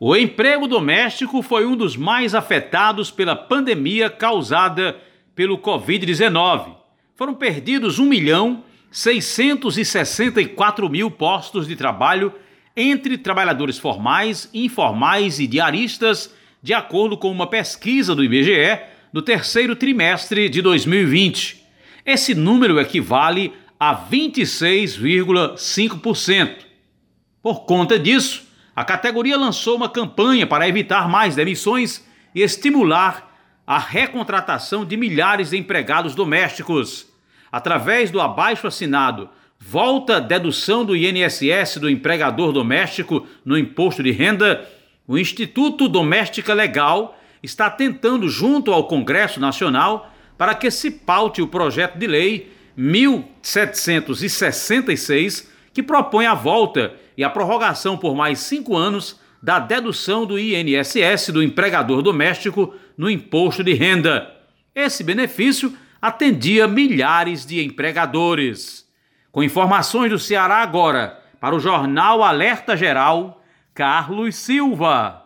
O emprego doméstico foi um dos mais afetados pela pandemia causada pelo Covid-19. Foram perdidos 1.664.000 postos de trabalho entre trabalhadores formais, informais e diaristas, de acordo com uma pesquisa do IBGE do terceiro trimestre de 2020. Esse número equivale a 26,5%. Por conta disso, a categoria lançou uma campanha para evitar mais demissões e estimular a recontratação de milhares de empregados domésticos. Através do abaixo-assinado Volta Dedução do INSS do empregador doméstico no imposto de renda, o Instituto Doméstica Legal está tentando, junto ao Congresso Nacional, para que se paute o projeto de lei 1766, que propõe a volta e a prorrogação por mais 5 anos da dedução do INSS do empregador doméstico no imposto de renda. Esse benefício atendia milhares de empregadores. Com informações do Ceará agora, para o Jornal Alerta Geral, Carlos Silva.